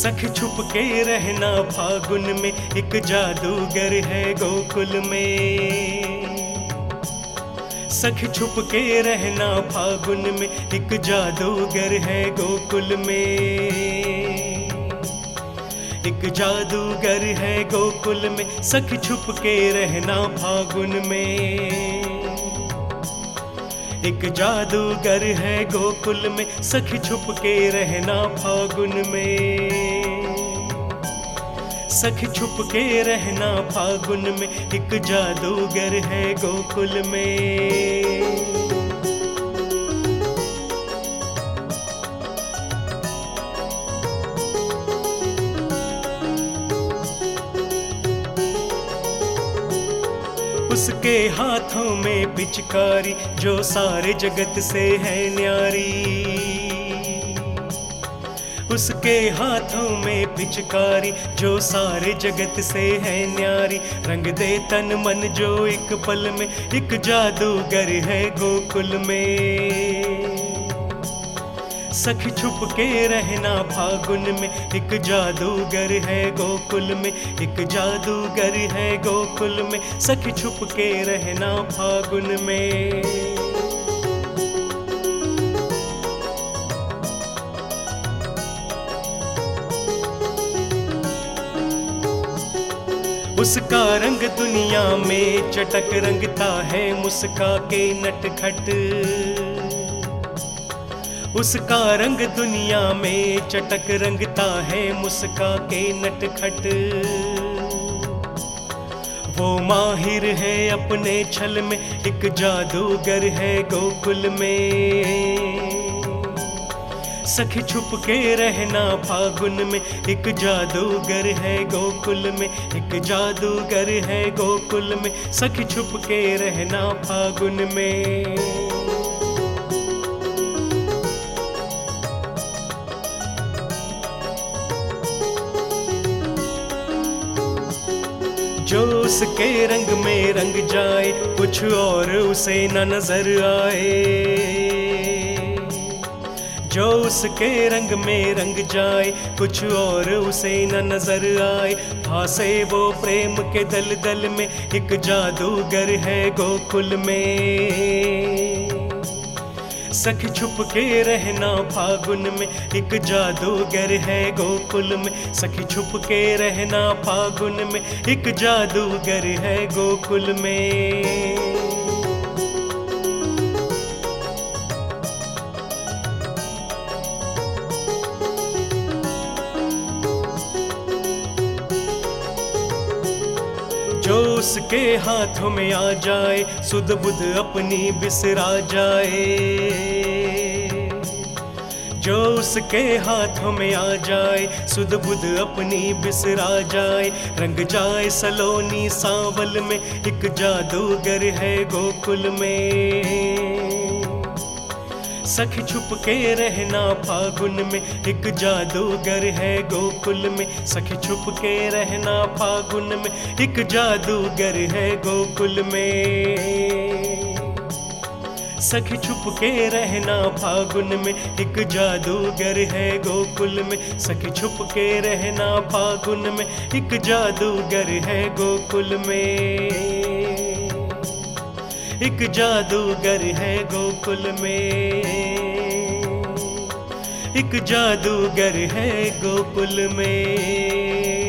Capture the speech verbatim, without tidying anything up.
सख छुप के रहना फागुन में, एक जादूगर है गोकुल में। सख छुप के रहना फागुन में, एक जादूगर है गोकुल में। एक जादूगर है गोकुल में, सख छुप के रहना फागुन में। एक जादूगर है गोकुल में, सखी छुप के रहना फागुन में। सखी छुप के रहना फागुन में, एक जादूगर है गोकुल में। उसके हाथों में पिचकारी, जो सारे जगत से है न्यारी। उसके हाथों में पिचकारी, जो सारे जगत से है न्यारी। रंग दे तन मन जो एक पल में, एक जादूगर है गोकुल में। सखी छुप के रहना फागुन में, एक जादूगर है गोकुल में। एक जादूगर है गोकुल में, सखी छुप के रहना फागुन में। उसका रंग दुनिया में चटक, रंगता है मुस्का के नटखट। उसका रंग दुनिया में चटक, रंगता है मुस्का के नटखट। वो माहिर है अपने छल में, एक जादूगर है गोकुल में। सखी छुप के रहना फागुन में, एक जादूगर है गोकुल में। एक जादूगर है गोकुल में, सखी छुप के रहना फागुन में। जो उसके रंग में रंग जाए, कुछ और उसे न नजर आए। जो उसके रंग में रंग जाए, कुछ और उसे न नजर आए। फांसे वो प्रेम के दलदल में, एक जादूगर है गोकुल में। सखी छुप के रहना फागुन में, एक जादूगर है गोकुल में। सखी छुप के रहना फागुन में, एक जादूगर है गोकुल में। जो उसके हाथों में आ जाए, सुध बुध अपनी बिसरा जाए। जो उसके हाथों में आ जाए, सुध बुध अपनी बिसरा जाए। रंग जाए सलोनी सांवल में, एक जादूगर है गोकुल में। सखी छुप के रहना फागुन में, एक जादूगर है गोकुल में। सखी छुप के रहना फागुन में, एक जादूगर है गोकुल में। सखी छुप के रहना फागुन में, एक जादूगर है गोकुल में। सखी छुप के रहना फागुन में, एक जादूगर है गोकुल में। एक जादूगर है गोकुल में। एक जादूगर है गोकुल में।